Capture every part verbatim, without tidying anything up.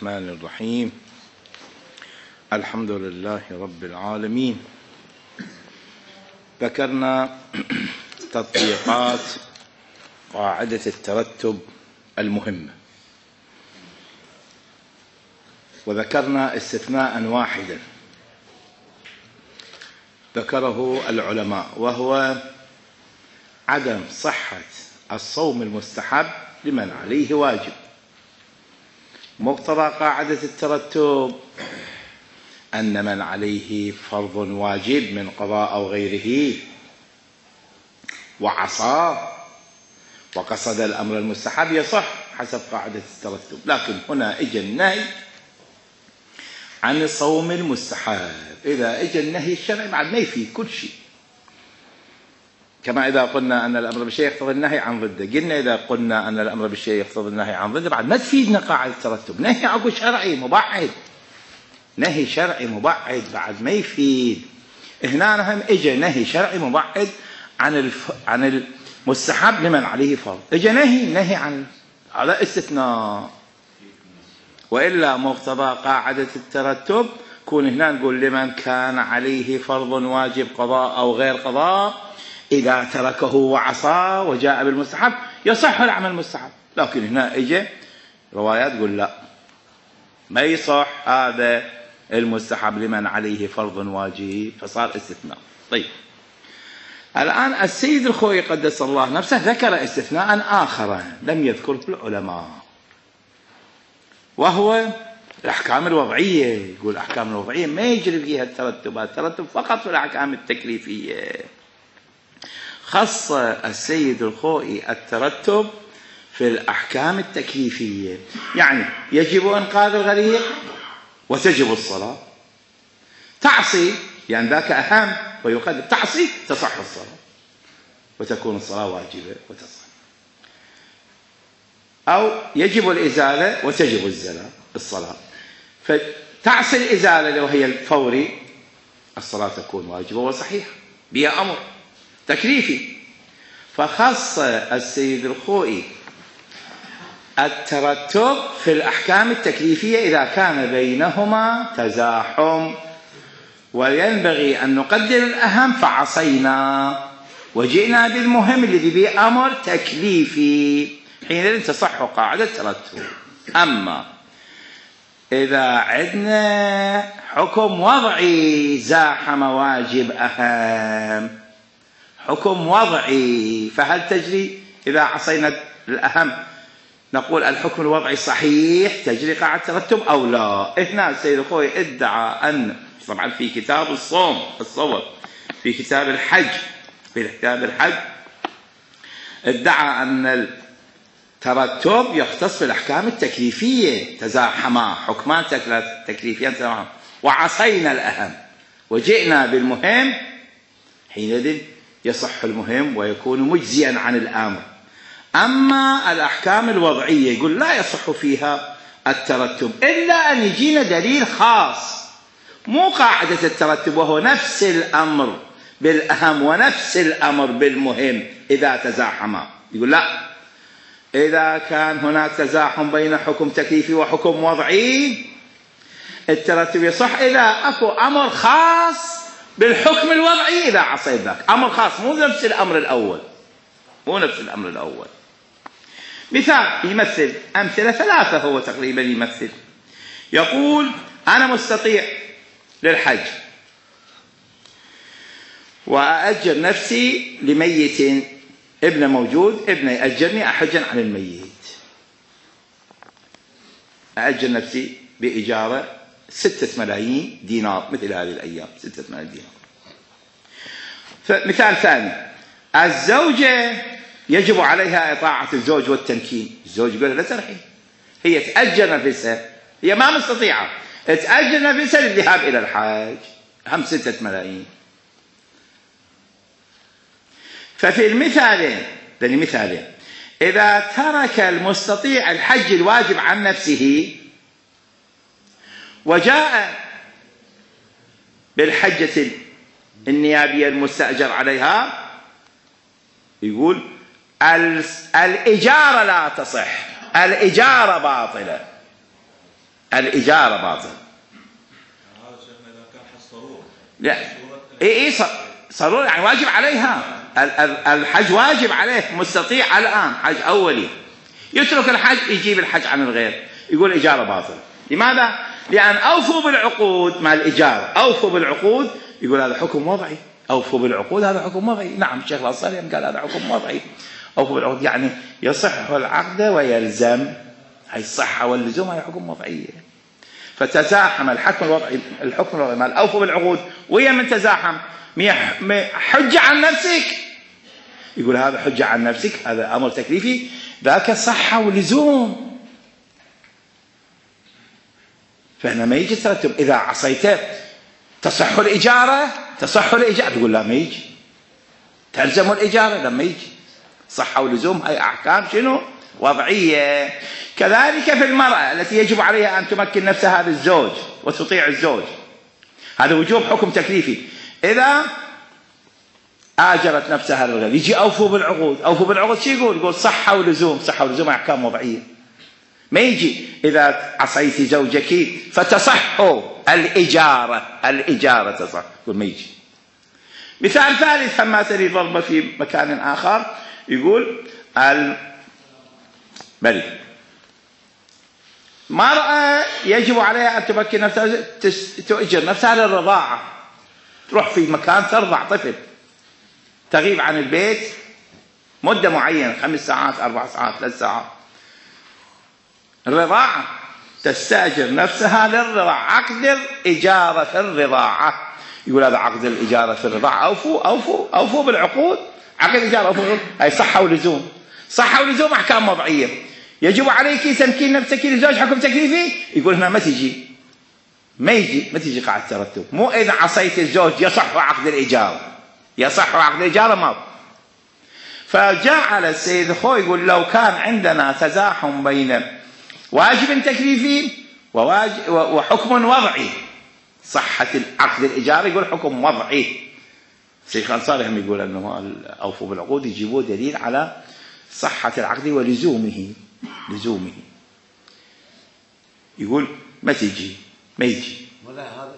الرحمن الرحيم. الحمد لله رب العالمين. ذكرنا تطبيقات قاعدة الترتب المهمة، وذكرنا استثناء واحدا ذكره العلماء، وهو عدم صحة الصوم المستحب لمن عليه واجب. مقتضى قاعدة الترتب أن من عليه فرض واجب من قضاء أو غيره وعصى وقصد الأمر المستحب يصح حسب قاعدة الترتب. لكن هنا اجى النهي عن الصوم المستحب. إذا اجى النهي الشرعي بعد ما يفيد كل شيء، كما إذا قلنا أن الأمر بالشيء يقتضي النهي عن ضده. قلنا إذا قلنا أن الأمر بالشيء يقتضي النهي عن ضده بعد ما تفيدنا قاعدة الترتب. نهي عقو شرعي مبعد، نهي شرعي مبعد بعد ما يفيد. هنا هم اجى نهي شرعي مبعد عن الف... عن المستحب لمن عليه فرض. اجى نهي نهي عن هذا استثناء، وإلا مقتضى قاعدة الترتب كون هنا نقول لمن كان عليه فرض واجب قضاء أو غير قضاء إذا تركه وعصى وجاء بالمستحب يصح العمل المستحب. لكن هنا اجى روايات تقول لا، ما يصح هذا المستحب لمن عليه فرض واجب، فصار استثناء. طيب الآن السيد الخوئي قدس الله نفسه ذكر استثناء آخر لم يذكره العلماء، وهو الأحكام الوضعية. يقول الأحكام الوضعية ما يجري فيها الترتب، الترتب فقط في الأحكام التكليفية. خص السيد الخوئي الترتب في الأحكام التكليفية، يعني يجب إنقاذ الغريق وتجب الصلاة. تعصي يعني ذاك أهم ويقدم، تعصي تصح الصلاة وتكون الصلاة واجبة وتصح. أو يجب الإزالة وتجب الزلة الصلاة، فتعصي الإزالة وهي الفوري الصلاة تكون واجبة وصحيحة بها أمر تكليفي. فخص السيد الخوئي الترتب في الأحكام التكليفية إذا كان بينهما تزاحم، وينبغي أن نقدر الأهم فعصينا وجئنا بالمهم الذي به أمر تكليفي، حينئذ تصح قاعدة الترتب. أما إذا عندنا حكم وضعي زاحم واجب أهم، حكم وضعي، فهل تجري إذا عصينا الأهم نقول الحكم الوضعي صحيح تجري قاعدة الترتب أو لا؟ هنا السيد الخوئي ادعى أن، طبعا في كتاب الصوم الصور، في كتاب الحج، في كتاب الحج ادعى أن الترتب يختص بالأحكام التكليفية، تزاحما حكمان تكليفيان تزاحما وعصينا الأهم وجئنا بالمهم، حينئذ يصح المهم ويكون مجزيا عن الآمر. أما الأحكام الوضعية يقول لا يصح فيها الترتب إلا أن يجينا دليل خاص، مو قاعدة الترتب وهو نفس الأمر بالأهم ونفس الأمر بالمهم إذا تزاحما. يقول لا، إذا كان هناك تزاحم بين حكم تكليفي وحكم وضعي الترتب يصح إذا أكو أمر خاص بالحكم الوضعي إذا عصيت ذاك أمر خاص، مو نفس الأمر الأول، مو نفس الأمر الأول. مثال يمثل أمثلة ثلاثة هو تقريبا يمثل، يقول أنا مستطيع للحج وأأجر نفسي لميت، ابن موجود، ابن يأجرني أحجا عن الميت، أأجر نفسي بإجارة ستة ملايين دينار مثل هذه الأيام، ستة ملايين دينار. فمثال ثاني، الزوجة يجب عليها إطاعة الزوج والتمكين، الزوج يقول لا ترحي، هي تأجر نفسها، هي ما مستطيعة، تأجر نفسها للذهاب إلى الحج، هم ستة ملايين. ففي المثالين يعني مثالين، إذا ترك المستطيع الحج الواجب عن نفسه وجاء بالحجة النيابية المستأجر عليها، يقول الإجارة لا تصح، الإجارة باطلة، الإجارة باطل. هذا شيخنا إذا كان حج ضرورة. لا إي إي ضرورة يعني واجب عليها، الحج واجب عليه، مستطيع الآن حج أولي، يترك الحج يجيب الحج عن الغير، يقول إجارة باطل. لماذا؟ لأن أوفوا بالعقود مع الإجارة، أوفوا بالعقود، يقول هذا حكم وضعي، أوفوا بالعقود هذا حكم وضعي. نعم الشيخ الأنصاري قال هذا حكم وضعي، أوفوا بالعقود يعني يصح العقد ويلزم، هي الصحة واللزوم هي حكم وضعية. فتزاحم الحكم الوضعي الحكم الوضعي مع الأوفوا بالعقود، ويا من تزاحم حجة عن نفسك، يقول هذا حجة عن نفسك، هذا أمر تكليفي، ذاك صحة ولزوم. فهنا ما يجي ترتب إذا عصيت تصح الإجارة، تصح الإجارة، يقول لا ما يجي، تلزم الإجارة لما يجي، صحة ولزوم هاي أحكام شنو؟ وضعية. كذلك في المرأة التي يجب عليها أن تمكن نفسها بالزوج وتطيع الزوج، هذا وجوب حكم تكليفي. إذا آجرت نفسها للغير يجي أوفوا بالعقود، أوفوا بالعقود شو يقول؟ يقول صحة ولزوم، صحة ولزوم أحكام وضعية. ما يجي إذا عصيت زوجك فتصح الإجارة، الإجارة تصح، يقول ما يجي. مثال ثالث فما تريد ضربة في مكان آخر، يقول المرأة مرأة يجب عليها أن تمكن نفسها، تؤجر نفسها للرضاعة، تروح في مكان ترضع طفل، تغيب عن البيت مدة معينة، خمس ساعات أربع ساعات ثلاث ساعات، الرضاعة تستأجر نفسها للرضاعة، عقد الإجارة في الرضاعة، يقول هذا عقد الإجارة في الرضاعة، أوفوا أوفوا أوفوا بالعقود، عقد الإجارة أوفوا، هاي صحة ولزوم، صحة ولزوم أحكام وضعية. يجب عليك تمكين نفسك للزوج حكم تكليفي، يقول هنا ما تجي، ما يجي ما تجي قاعدة ترتب، مو إذا عصيت الزوج يصح عقد الإجارة، يصح عقد الإجارة ما. فجعل السيد الخوي يقول لو كان عندنا تزاحم بين واجب تكليفي وحكم وضعي، صحة عقد الإجارة يقول حكم وضعي. الشيخ الأنصاري هم يقول أنه أوفوا بالعقود يجيبوا دليل على صحة العقد ولزومه، لزومه، يقول ما تجي ما يجي. ولا هذا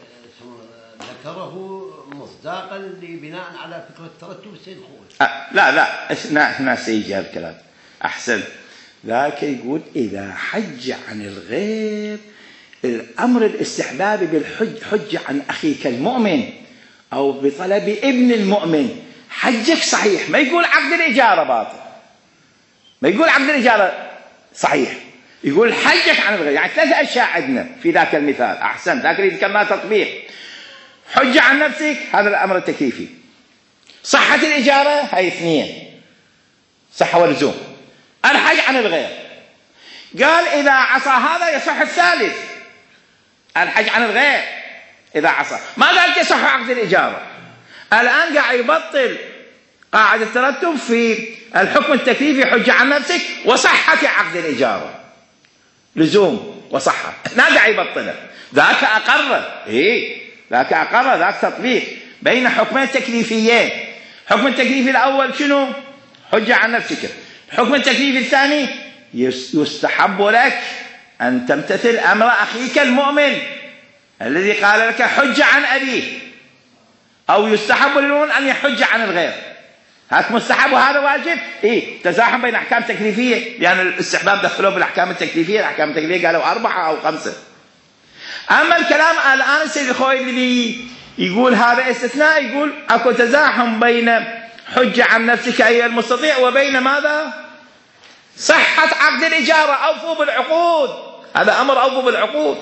ذكره مصداقا لبناء على فكرة ترتب السيد الخوي. أه لا لا هنا سيجي هذا الكلام أحسن. ذاك يقول إذا حج عن الغير، الأمر الاستحبابي بالحج، حج عن أخيك المؤمن أو بطلب ابن المؤمن، حجك صحيح، ما يقول عقد الإجارة باطل، ما يقول عقد الإجارة صحيح، يقول حجك عن الغير. يعني ثلاث أشياء عندنا في ذاك المثال، أحسن ذاك اللي ذكرناه تطبيق. حج عن نفسك هذا الأمر التكليفي، صحة الإجارة هاي اثنين، صحة ولزوم، الحج عن الغير. قال إذا عصى هذا يصح الثالث، الحج عن الغير إذا عصى، ما قال يصح عقد الإجارة. الآن قاعد يبطل قاعدة الترتب في الحكم التكليفي، حج عن نفسك وصحة عقد الإجارة، لزوم وصحة، هنا قاعد يبطله. ذاك أقر، إيه ذاك أقر، ذاك تطبيق بين حكمين تكليفيين. حكم التكليفي الأول شنو؟ حج عن نفسك. الحكم التكليفي الثاني يستحب لك أن تمتثل أمر أخيك المؤمن الذي قال لك حج عن أبيه، أو يستحب للمؤمن أن يحج عن الغير، هذا مستحب وهذا واجب. إيه تزاحم بين أحكام تكليفية، لأن يعني الاستحباب دخلوه بالأحكام التكليفية، الأحكام التكليفية قالوا أربعة أو خمسة. أما الكلام الآن السيد الخوي اللي يقول هذا استثناء، يقول أكو تزاحم بين حج عن نفسك أيها المستطيع وبين ماذا؟ صحة عقد الإجارة، أوفوا بالعقود، هذا أمر أوفوا بالعقود.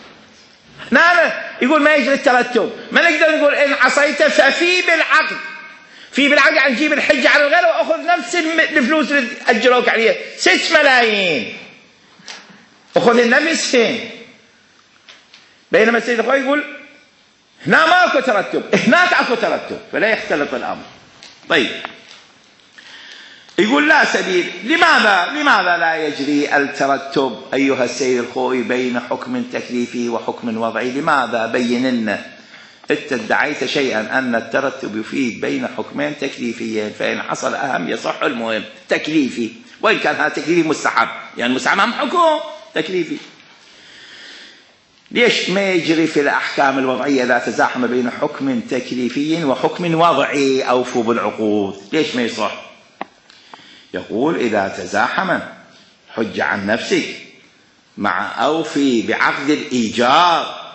نعم يقول ما يجري الترتب، ما نقدر نقول إن عصيت ففي بالعقد، في بالعقد يعني نجيب الحج على الغير وأخذ نفس الفلوس اللي أجروك عليها ست ملايين، أخذ النفس فين؟ بينما السيد الخوي يقول هنا ما أكو ترتب، هناك أكو ترتب، فلا يختلط الأمر. طيب يقول لا سبيل، لماذا لماذا لا يجري الترتب أيها السيد الخوي بين حكم تكليفي وحكم وضعي؟ لماذا؟ بين لنا. أنت ادعيت شيئا أن الترتب يفيد بين حكمين تكليفيين، فإن حصل أهم يصح المهم تكليفي، وإن كان هذا تكليفي مستحب، يعني مستحب هم حكم تكليفي. ليش ما يجري في الأحكام الوضعية إذا تزاحم بين حكم تكليفي وحكم وضعي أوفوا بالعقود؟ ليش ما يصح؟ يقول إذا تزاحم حج عن نفسك مع أوفي بعقد الإيجار.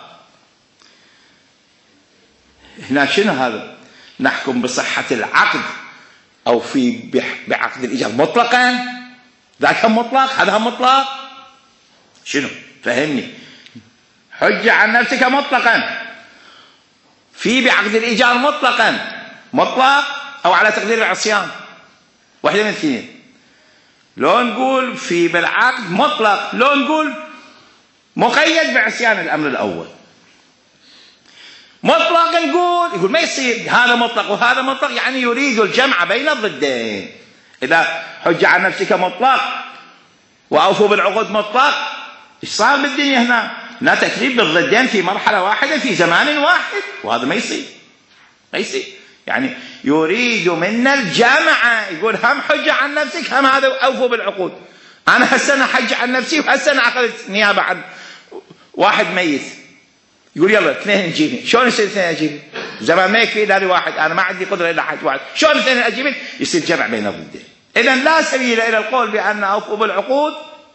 هنا شنو هذا؟ نحكم بصحة العقد أو في بعقد الإيجار مطلقا؟ ذاك هم مطلق، هذا هم مطلق. شنو؟ فهمني. حج عن نفسك مطلقا، في بعقد الإيجار مطلقا، مطلق أو على تقدير العصيان، واحدة من الاثنين. لو نقول في بالعقد مطلق، لو نقول مقيد بعصيان الأمر الأول. مطلق نقول يقول ما يصير، هذا مطلق وهذا مطلق، يعني يريد الجمع بين الضدين. إذا حج عن نفسك مطلق وأوفوا بالعقود مطلق، إيش صار بالدنيا هنا؟ لا تكليف بالضدين في مرحلة واحدة في زمان واحد، وهذا ما يصير، ما يصير. يعني يريد منا الجمع، يقول هم حج عن نفسك هم هذا أوفوا بالعقود. أنا هالسنة حج عن نفسي وهالسنة أخذت نيابة عن واحد ميت، يقول يلا اثنين نجيبه. شلون يصير اثنين أجيبه؟ زمان ما يكفي إلا واحد، أنا ما عندي قدرة إلا حد واحد، شلون اثنين أجيبه؟ يصير جمع بين الضدين. إذا لا سبيل إلى القول بأن أوفوا بالعقود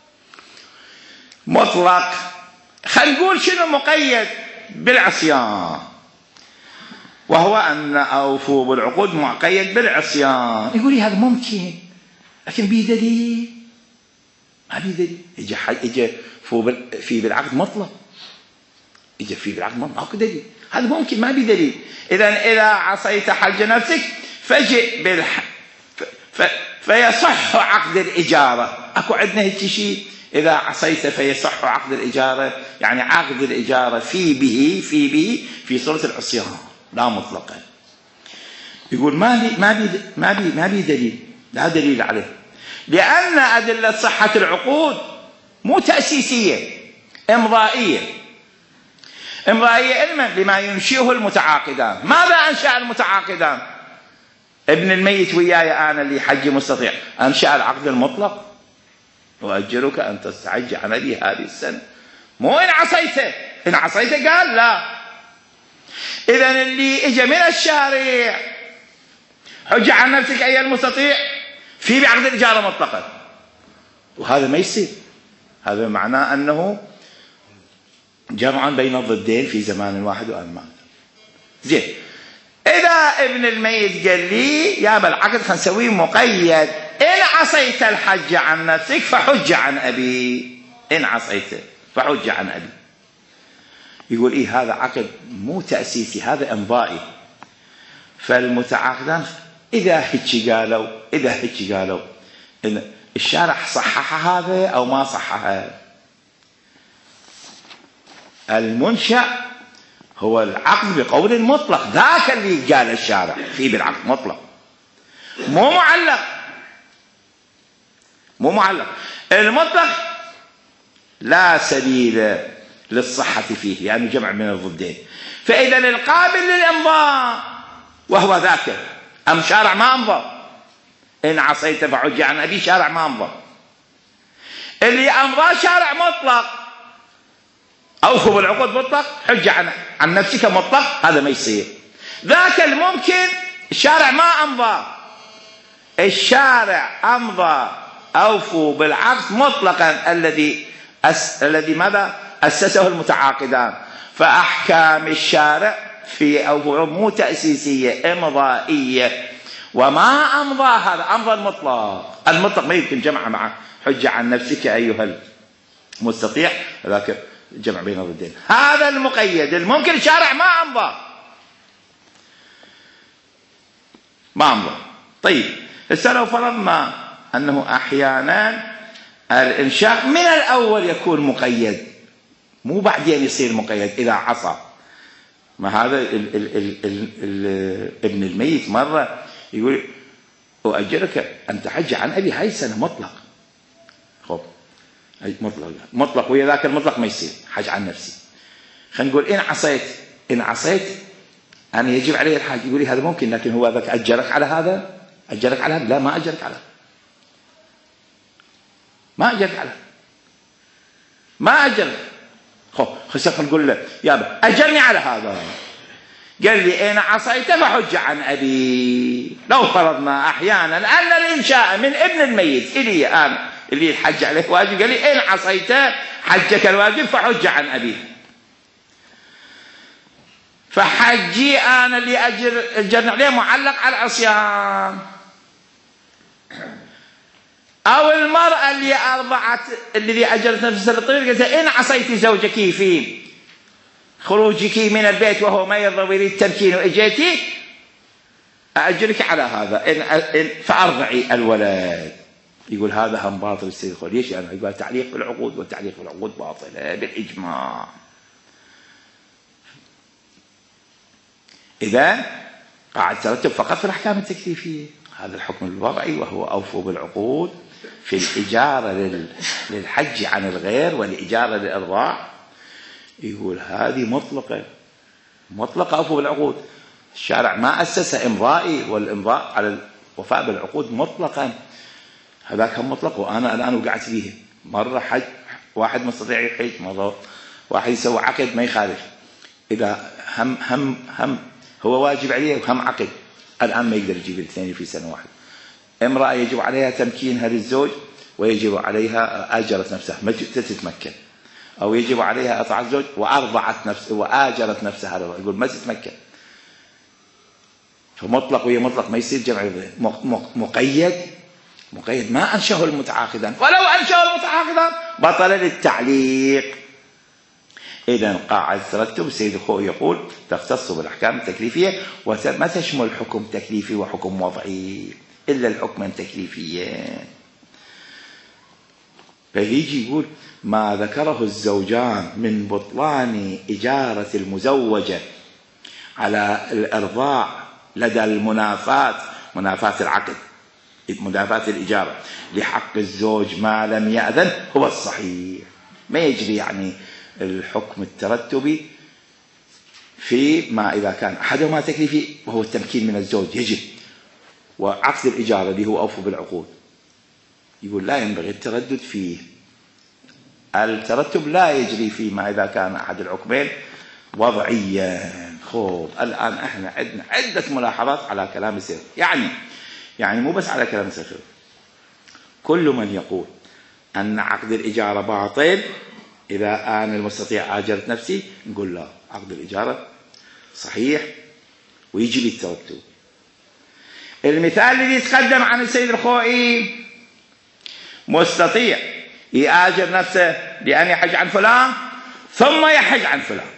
مطلق. خلينا نقول شنو مقيد بالعصيان، وهو أن أوفوا بالعقود مقيد بالعصيان. يقول لي هذا ممكن، لكن بيه دليل؟ ما بيه دليل. إجا إجا في بالعقد مطلق، إجا في بالعقد مطلق، ماكو دليل. هذا ممكن، ما بيه دليل. إذا إذا عصيت حج نفسك فجئ بالح ف... فيصح عقد الإجارة. أكو عندنا هيك شيء، إذا عصيت فيصح عقد الإجارة، يعني عقد الإجارة في به في به في صورة العصيان لا مطلقا. يقول ما بي ما بي ما بي ما بي دليل، لا دليل عليه، لأن أدلة صحة العقود مو تأسيسية، إمضائية. إمضائية علما لما ينشئه المتعاقدان. ماذا أنشأ المتعاقدان؟ ابن الميت وياي أنا اللي حج مستطيع، أنشأ العقد المطلق، وأجرك أن تستحج عن أبي هذه السنة، مو إن عصيته. إن عصيته قال لا. إذن اللي إجا من الشارع حج عن نفسك أيها المستطيع في بعقد الإجارة مطلقا، وهذا ما يصير. هذا معناه أنه جمع بين الضدين في زمان واحد وآن واحد. زين، إذا ابن الميت قال لي يا بالعقد خلينا نسويه مقيد، إن عصيت الحج عن نفسك فحج عن أبي، إن عصيته فحج عن أبي. يقول إيه هذا عقد مو تأسيسي، هذا إمضائي. فالمتعاقدان إذا هيك قالوا إذا هيك قالوا إن الشارع صحح هذا أو ما صحها. المنشأ هو العقد بقول مطلق، ذاك اللي قال الشارع فيه بالعقد مطلق، مو معلق، مو معلق. المطلق لا سبيل للصحة فيه لأنه يعني جمع من الضدين. فإذا القابل للإمضاء وهو ذاك، أم شارع ما أمضى، إن عصيت فحج عن أبي، شارع ما أمضى. اللي أمضى شارع مطلق، أوفوا بالعقود مطلق، حج عن عن نفسك مطلق، هذا ما يصير. ذاك الممكن الشارع ما أمضى، الشارع أمضى أوفوا بالعقد مطلقا الذي أس... الذي ماذا أسسه المتعاقدان. فأحكام الشارع في أوفوا مو تأسيسية، إمضائية. وما أمضى هذا أمضى المطلق، المطلق ما يمكن جمع مع حج عن نفسك أيها المستطيع، ذاك جمع بين الضدين. هذا المقيد الممكن الشارع ما أمضى، ما أمضى. طيب هسه لو فرضنا أنه أحيانا الإنشاء من الأول يكون مقيد، مو بعدين يصير مقيد إذا عصى. ما هذا ال ال ال ال ال ابن الميت مرة يقول أؤجرك أن تحج عن أبي هاي السنة مطلق. خب مطلق مطلق ويا ذاك المطلق ما يصير حج عن نفسي. خلينا نقول إن عصيت إن عصيت أنا يجب علي الحج. يقول لي هذا ممكن، لكن هو ذاك أجرك على هذا، أجرك على هذا؟ لا، ما أجرك على هذا، ما أجرك على هذا، ما أجرك. خب هسه نقول له يابا أجرني على هذا. قال لي إن عصيت فحج عن أبي. لو فرضنا أحيانا أن الإنشاء من ابن الميت إلي أنا اللي الحج عليه واجب، قال لي إن عصيت حجك الواجب فحج عن أبي، فحجي أنا اللي أجر الجرن عليه معلق على العصيان. أو المرأة اللي أرضعت اللي أجرت نفسها للطفل قالت إن عصيت زوجك في خروجك من البيت وهو ما يرضى ويريد التمكين وإجيتي أأجرك على هذا إن فأرضعي الولد. يقول هذا هم باطل السيد الخوئي. ليش؟ يعني يقول تعليق بالعقود، والتعليق بالعقود باطلة بالإجماع. إذا قاعد ترتب فقط في الأحكام التكليفية. هذا الحكم الوضعي وهو أوفوا بالعقود في الإجارة للحج عن الغير والإجارة للإرضاع. يقول هذه مطلقة مطلقة أوفوا بالعقود. الشارع ما أسس إمضائي، والإمضاء على الوفاء بالعقود مطلقا. هذاك هم مطلق، وأنا الآن وقعت فيه. مرة حج واحد مستطيع يحج، مرة واحد يسوي عقد ما يخالف. إذا هم هم هم هو واجب عليه وهم عقد، الآن ما يقدر يجيب الاثنين في سنة واحدة. امرأة يجب عليها تمكينها للزوج ويجب عليها آجرت نفسها ما تتمكن، أو يجب عليها أطاعة الزوج وأرضعت نفسها وآجرت نفسها، يقول ما تتمكن. فمطلق وهي مطلق ما يصير جمع. مقيد مقيد ما أنشه المتعاقدان، ولو أنشه المتعاقدان بطل للتعليق. إذا قاعدة ترتب السيد الخوئي يقول تختص بالأحكام التكليفية وما تشمل حكم تكليفي وحكم وضعي إلا الحكم التكليفيين. فيجي يقول ما ذكره الزوجان من بطلان إجارة المزوجة على الإرضاع لدى المنافات، منافات العقد، منافات الإجارة لحق الزوج ما لم يأذن هو الصحيح. ما يجري يعني الحكم الترتبي في ما إذا كان أحدهما تكليفي وهو التمكين من الزوج يجب، وعقد الإجارة اللي هو أوفوا بالعقود يقول لا ينبغي التردد فيه. الترتب لا يجري فيه ما إذا كان أحد الحكمين وضعيا. خوب الآن احنا عندنا عدة ملاحظات على كلام السيد، يعني يعني مو بس على كلام السيد. كل من يقول أن عقد الإجارة باطل إذا أنا المستطيع آجرت نفسي، نقول لا، عقد الإجارة صحيح ويجب الترتب. المثال الذي يتقدم عن السيد الخوئي مستطيع يآجر نفسه بأن يحج عن فلان ثم يحج عن فلان.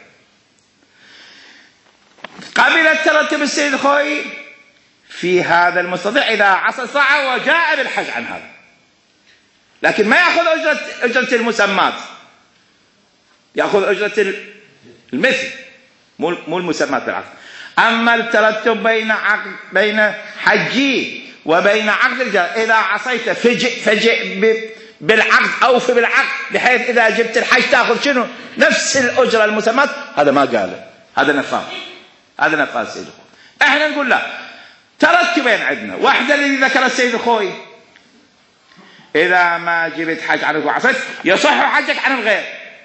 قبل الترتب السيد الخوئي في هذا المستطيع إذا عصى ساعة وجاء بالحج عن هذا، لكن ما يأخذ أجرة أجرة المسمات، يأخذ أجرة المثل مو مو المسمات بالعقد. أما الترتب بين عقد بين حجي وبين عقد الإجارة إذا عصيت فجئ فجئ بالعقد أو في بالعقد، بحيث إذا جبت الحج تأخذ شنو نفس الأجرة المسمات. هذا ما قاله، هذا نفاذ، هذا نفاذ السيد الخوئي. احنا نقول لا، ترتبين عندنا. واحدة اللي ذكر السيد الخوئي إذا ما جبت حج عنك وعصيت يصح حجك عن الغير،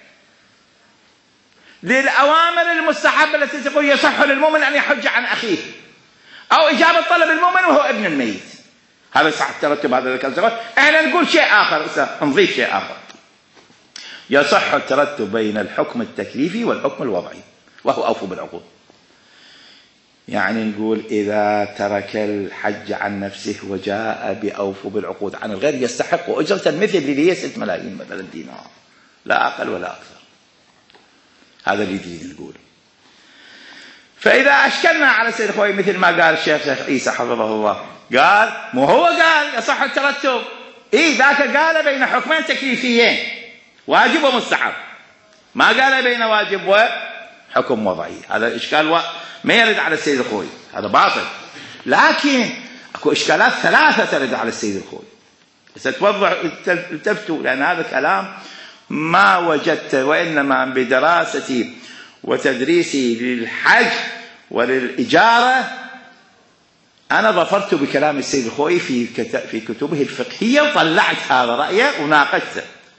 للأوامر المستحبة التي تقول يصح للمؤمن أن يحج عن أخيه، أو إجابة طلب المؤمن وهو ابن الميت. هذا صح الترتب، هذا ذكر. احنا نقول شيء آخر، نضيف شيء آخر. يصح الترتب بين الحكم التكليفي والحكم الوضعي وهو أوفوا بالعقود. يعني نقول إذا ترك الحج عن نفسه وجاء بأوفوا بالعقود عن الغير يستحق أجرة مثل اللي هي ست ملايين مثلا دينار، لا أقل ولا أكثر. هذا اللي يريد نقول. فإذا أشكلنا على السيد الخوئي مثل ما قال الشيخ شيخ عيسى حفظه الله، قال مو هو قال يصح الترتب، إيه ذاك قال بين حكمين تكليفيين واجب ومستحب، ما قال بين واجب وحكم وضعي. هذا الإشكال و... ما يرد على السيد الخوئي، هذا باطل. لكن اكو إشكالات ثلاثة ترد على السيد الخوئي، ستوضح التفتوا، لأن هذا كلام ما وجدت، وإنما بدراستي وتدريسي للحج وللإجارة أنا ظفرت بكلام السيد الخوئي في في كتبه الفقهية، وطلعت هذا رأيه وناقشته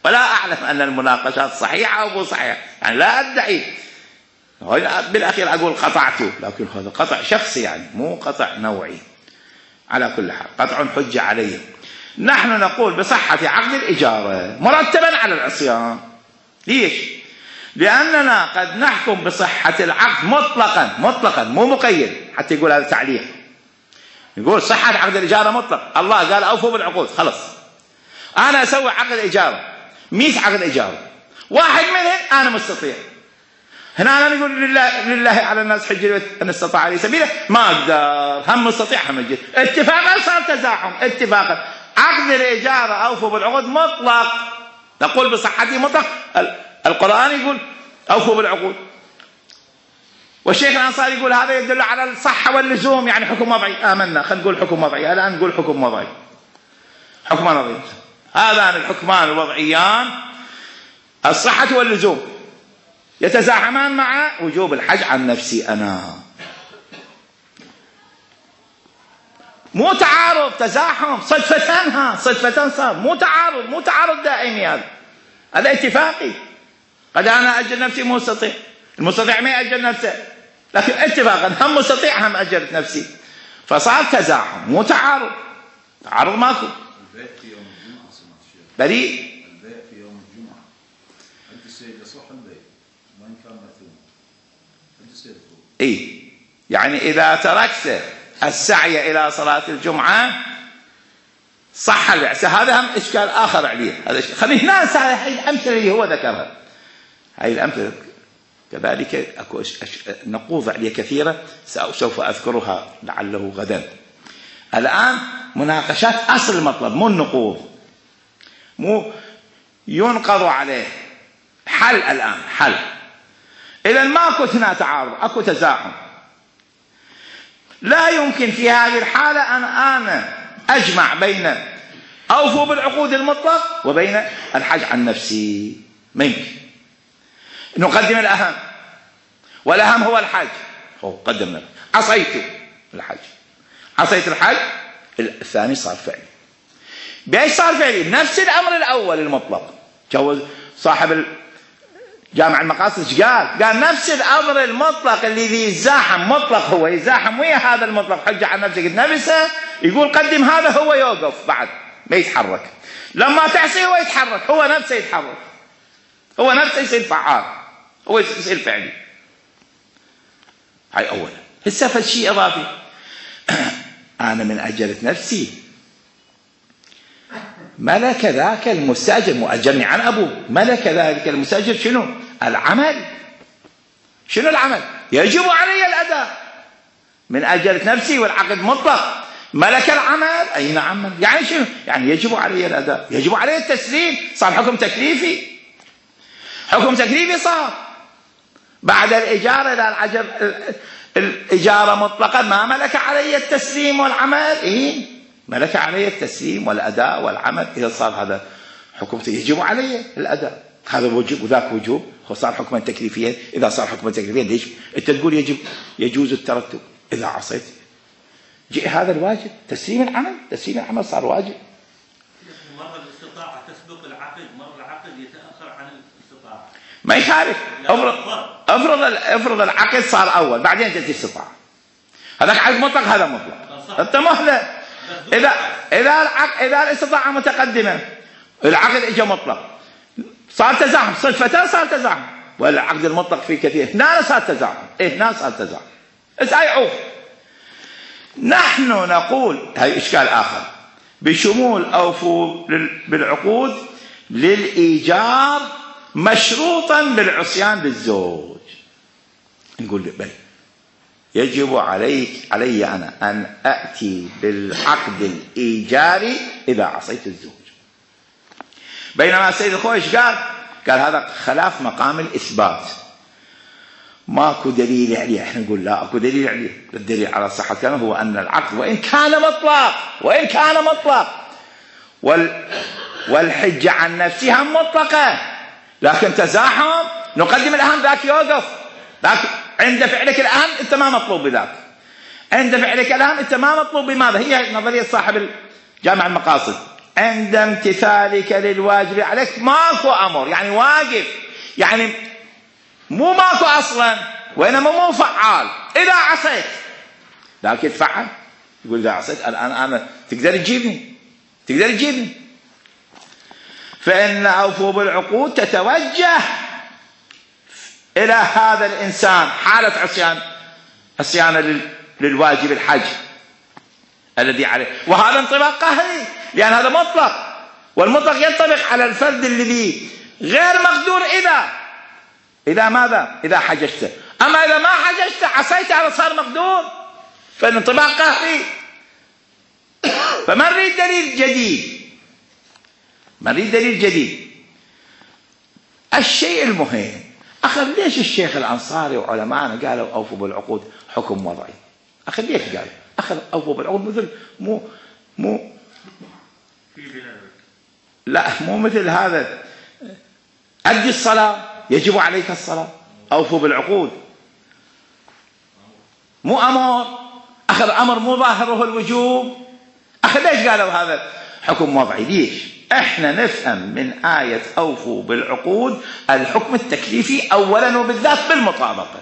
ولا أعلم أن المناقشات صحيحة أو مو صحيحة، يعني لا أدعي بالأخير أقول قطعته، لكن هذا قطع شخصي يعني مو قطع نوعي. على كل حال قطع حجة عليه. نحن نقول بصحة عقد الإجارة مرتبا على العصيان. ليش؟ لأننا قد نحكم بصحة العقد مطلقا مطلقا مو مقيد، حتى يقول هذا تعليق، يقول صحة عقد الإجارة مطلق. الله قال أوفوا بالعقود، خلص. أنا أسوي عقد إجارة، مئة عقد إجارة، واحد منهم أنا مستطيع، هنا أنا نقول لله, لله على الناس حج البيت أن استطاع لي سبيله، ما أقدر، هم مستطيع هم مجد. اتفاقا صار تزاحم، اتفاقا عقد الإجارة أوفوا بالعقود مطلق، نقول بصحته مطلق. القرآن يقول أوفوا بالعقود، والشيخ الأنصاري يقول هذا يدل على الصحة واللزوم، يعني حكم وضعي. آمنا، خلينا نقول حكم وضعي، الآن نقول حكم وضعي، حكمان وضعي. هذان الحكمان الوضعيان الصحة واللزوم يتزاحمان مع وجوب الحج عن نفسي أنا. مو تعارض، تزاحم، صدفتان، صدفتان صار، مو تعارض، مو تعارض دائمي، هذا هذا اتفاقي. قد أنا أجل نفسي مو مستطيع، المستطيع ما يأجل نفسه، لكن اتفاقا هم مستطيع هم أجلت نفسي، فصار تزاحم مو تعارض. تعارض ماكو. البيت في يوم الجمعة سمعت الشيخ. بريء. البيت في يوم الجمعة. أنت السيد يصح البيت وإن كان مثوم. أنت السيد فوق. إيه، يعني إذا تركت السعي إلى صلاة الجمعة صح البيع. هذا هم إشكال آخر عليه. هذا خلينا هنا هاي الأمثلة اللي هو ذكرها، هاي الأمثلة كذلك أكو نقوض عليه كثيرة سوف أذكرها لعله غدا. الآن مناقشات أصل المطلب، مو النقوض، مو ينقض عليه. حل الآن، حل. إذا ماكو هنا تعارض، أكو تزاحم، لا يمكن في هذه الحالة أن أنا أجمع بين أوفوا بالعقود المطلق وبين الحج عن نفسي. ما يمكن. نقدم الأهم، والأهم هو الحج. هو قدمنا عصيت الحج، عصيت الحج، الثاني صار فعلي. بأيش صار فعلي؟ نفس الأمر الأول المطلق. جوز صاحب جامع المقاصد قال قال نفس الأمر المطلق اللي يزاحم مطلق، هو يزاحم ويا هذا المطلق حج عن نفسك نفسه، يقول قدم هذا، هو يوقف بعد ما يتحرك. لما تعصي هو يتحرك، هو نفسه يتحرك، هو نفسه يصير فعال، هو يصير فعلي. هاي أولا. هسه فد شيء إضافي. أنا من أجلت نفسي ملك ذاك المستأجر، مؤجرني عن أبوه، ملك ذلك المستأجر شنو؟ العمل. شنو العمل؟ يجب علي الأداء. من أجلت نفسي والعقد مطلق، ملك العمل. أي نعم، يعني شنو؟ يعني يجب علي الأداء، يجب علي التسليم. صار حكم تكليفي، حكم تكليفي صار بعد الإجارة. إذا العجب الإجارة مطلقة ما ملك علي التسليم والعمل. إيه، ملك علي التسليم والأداء والعمل. إذا صار هذا حكم يجب علي الأداء، هذا وجوب وذاك وجوب، صار حكما تكليفيا. إذا صار حكما تكليفيا ليش أنت تقول يجب يجوز الترتب؟ إذا عصيت جاء هذا الواجب، تسليم العمل، تسليم العمل صار واجب. مرة الاستطاعة تسبق العقد، مرة العقد يتأخر عن الاستطاعة. ما يخالف. افرض افرض افرض العقد صار أول بعدين تأتي الاستطاعة، هذاك عقد مطلق، هذا مطلق، أنت مهلة. إذا إذا العقد إذا الاستطاعة متقدمة، العقد إجا مطلق، صار تزاحم، صدفتان صار تزاحم، والعقد المطلق فيه كثير، هنا صار تزاحم، إيه هنا صار تزاحم، بس هاي عوف. نحن نقول هاي إشكال آخر بشمول أوفوا بالعقود للإيجار مشروطا بالعصيان للزوج. نقول بل يجب عليك علي أنا أن أأتي بالعقد الإيجاري إذا عصيت الزوج. بينما السيد الخويش قال قال هذا خلاف مقام الإثبات، ماكو دليل عليه. احنا نقول لا اكو دليل عليه. الدليل على صحة كلامه هو أن العقد وإن كان مطلق وإن كان مطلق وال والحجة عن نفسها مطلقة، لكن تزاحم نقدم الأهم، ذاك يوقف، ذاك عند فعلك الأهم أنت ما مطلوب بذاك، عند فعلك الأهم أنت ما مطلوب بماذا. هي نظرية صاحب جامع المقاصد، عند امتثالك للواجب عليك ماكو أمر، يعني واجب، يعني مو ماكو أصلا، وإنما مو فعال. إذا عصيت لكن تفعل، يقول إذا عصيت الآن أنا تقدر تجيبني، تقدر تجيبني. فإن أوفوا بالعقود تتوجه إلى هذا الإنسان حالة عصيان، عصيان للواجب الحج الذي عليه، وهذا انطباق قهري، لأن هذا مطلق، والمطلق ينطبق على الفرد الذي غير مقدور إذا إذا ماذا؟ إذا حججت. أما إذا ما حججت عصيت على صار مقدور، فالانطباق قهري. فما نريد دليل جديد، ما نريد دليل جديد. الشيء المهم، أخي ليش الشيخ الأنصاري وعلماءنا قالوا أوفوا بالعقود حكم وضعي؟ أخي ليش قال أخي أوفوا بالعقود مثل مو مو لا مو مثل هذا، أدي الصلاة يجب عليك الصلاة، أوفوا بالعقود مو أمر. أخي الأمر مو ظاهره الوجوب. أخي ليش قالوا هذا حكم وضعي؟ ليش؟ احنا نفهم من آية أوفوا بالعقود الحكم التكليفي أولا وبالذات بالمطابقة.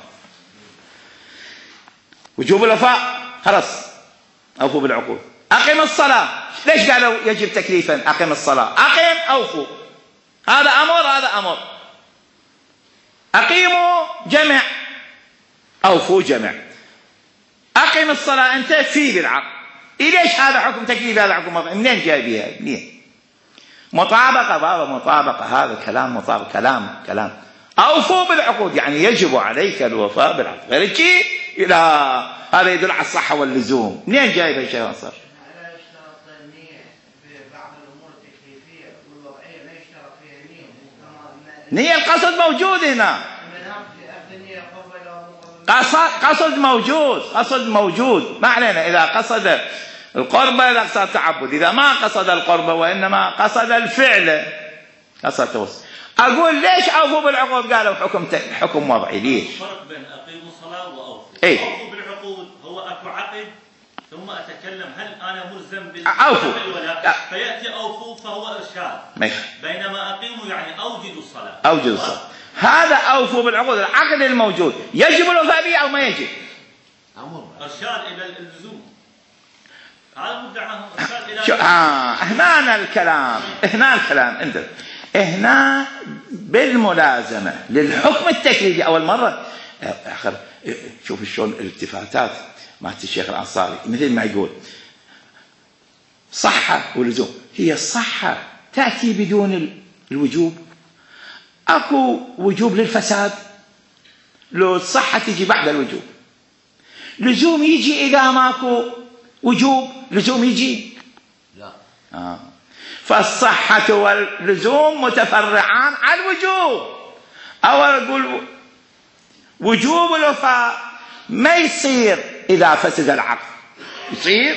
وجوب الوفاء خلاص أوفوا بالعقود. أقم الصلاة، ليش قالوا يجب تكليفا؟ أقم الصلاة، أقم أوفوا، هذا أمر هذا أمر. أقيموا جمع، أوفوا جمع. أقم الصلاة أنت في بالعقل. ليش هذا حكم تكليف هذا حكم وضعي؟ منين جايبيها؟ منين؟ مطابقة بابا، مطابقة، هذا كلام مطابق، كلام كلام. أوفوا بالعقود يعني يجب عليك الوفاء بالعقد، غير شيء إلى هذا يدل على الصحة واللزوم. منين جايب الشيخ أنصار؟ لا يشترط النية في بعض الأمور التكليفية والوضعية، لا يشترط فيها نية. نية القصد موجود هنا، قصد قصد موجود، قصد موجود، ما علينا. إذا قصد القربة، إذا قصد التعبد، إذا ما قصد القربة وإنما قصد الفعل قصد توسل. أقول ليش أوفوا بالعقود قالوا حكم حكم وضعي؟ ليش؟ الفرق بين أقيموا الصلاة وأوفوا. إيه؟ أوفوا بالعقود هو أكو عقد ثم أتكلم هل أنا ملزم بالعقد ولا لا، فيأتي أوفوا فهو إرشاد. ماشي. بينما أقيموا يعني أوجدوا الصلاة. أوجدوا الصلاة. هذا أوفوا بالعقود، العقد الموجود يجب الوفاء به أو ما يجب؟ أمر إرشاد إلى اللزوم. هذا مدعاهم إرشاد إلى شو آه هنا الكلام، هنا الكلام أنت هنا بالملازمة للحكم التكليفي. أول مرة آخر شوف شلون الالتفاتات مالت الشيخ الأنصاري، مثل ما يقول صحة ولزوم. هي الصحة تأتي بدون الوجوب، أكو وجوب للفساد، لو الصحة تجي بعد الوجوب. لزوم يجي إذا ماكو وجوب، لزوم يجي لا آه. فالصحة واللزوم متفرعان عن الوجوب. أو أقول وجوب الوفاء ما يصير إذا فسد العقد، يصير.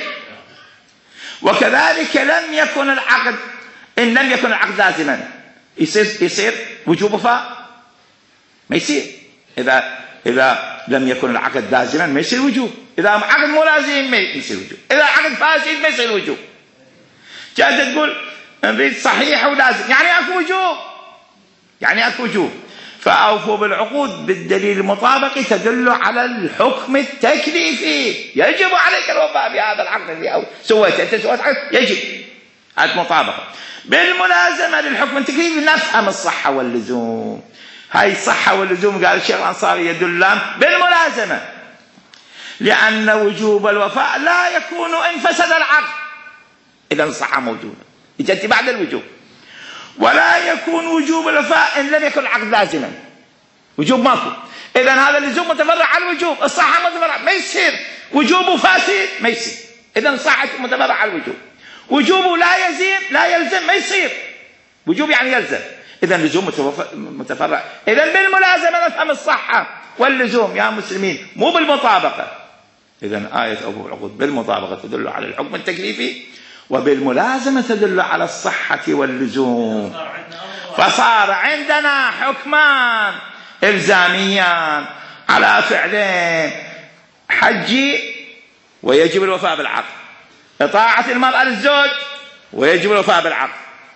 وكذلك لم يكن العقد، إن لم يكن العقد لازما يصير يصير وجوب وفاء؟ ما يصير. إذا إذا لم يكن العقد لازما ما يصير وجوب. إذا عقد مو لازم ما يصير وجوب. إذا عقد فاسد ما يصير وجوب. جاءت تقول نريد صحيح ولازم، يعني أكو وجوب، يعني أكو وجوب. فأوفوا بالعقود بالدليل المطابق تدل على الحكم التكليفي، يجب عليك الوفاء بهذا العقد اللي أو سويته أنت، سويت عقد يجب، هذه مطابقة. بالملازمة للحكم التكليفي نفهم الصحة واللزوم. هاي الصحة واللزوم قال الشيخ الأنصاري يدلان بالملازمة، لأن وجوب الوفاء لا يكون إن فسد العقد، إذا الصحة موجودة جت بعد الوجوب. ولا يكون وجوب الوفاء إن لم يكن العقد لازما، وجوب ماكو. إذا هذا اللزوم متفرع عن الوجوب، الصحة متفرع، ما يصير وجوبه فاسد، ما يصير. إذا الصحة متفرع عن الوجوب، وجوبه لا يزيد لا يلزم، ما يصير. وجوب يعني يلزم، إذا اللزوم متفرع. إذا بالملازمة نفهم الصحة واللزوم يا مسلمين، مو بالمطابقة. إذا آية أوفوا بالعقود بالمطابقة تدل على الحكم التكليفي، وبالملازمة تدل على الصحة واللزوم. فصار عندنا حكمان إلزاميان على فعلين: حجي ويجب الوفاء بالعقد، إطاعة المرأة للزوج ويجب الوفاء بالعقد.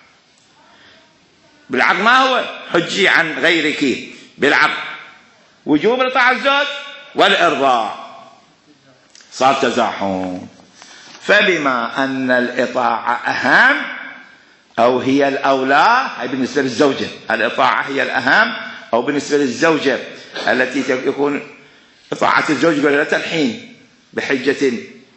بالعقد ما هو حجي عن غيرك، بالعقد وجوب الإطاعة الزوج والإرضاع، صار تزاحم. فبما أن الإطاعة أهم أو هي الأولى، هي بالنسبة للزوجة الإطاعة هي الأهم، أو بالنسبة للزوجة التي يكون إطاعة الزوج قلة الحين بحجة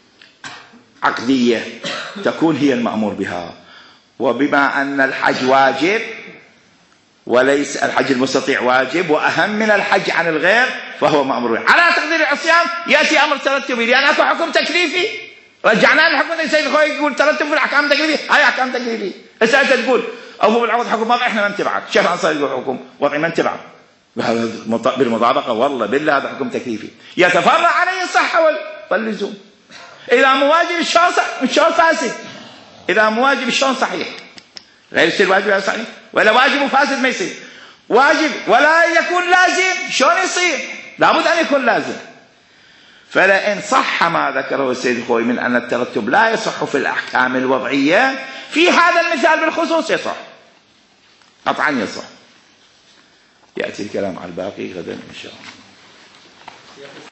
عقدية تكون هي المأمور بها. وبما أن الحج واجب وليس الحج المستطيع واجب وأهم من الحج عن الغير فهو مأمور به. على تقدير العصيان يأتي أمر ترتبي، لأن أكو حكم تكليفي رجعنا للحكم. السيد الخوي يقول ترتب في الأحكام التكليفية، هاي أحكام تكليفية. هسه أنت تقول أوفوا بالعقد حكم وضعي، إحنا ما نتبعك. الشيخ الأنصاري يقول حكم وضعي ما نتبعك بالمطابقة، والله بالله هذا حكم تكليفي يتفرع عليه الصحة واللزوم. إذا مواجب الشون الشون فاسد، إذا مواجب الشون صحيح، غير يصير واجب صحيح، ولا واجب فاسد ما يصير واجب ولا يكون لازم، شلون يصير؟ لابد أن يكون لازم. فلئن صح ما ذكره السيد الخوي من أن الترتب لا يصح في الأحكام الوضعية، في هذا المثال بالخصوص يصح، قطعا يصح. يأتي الكلام على الباقي غدا إن شاء الله.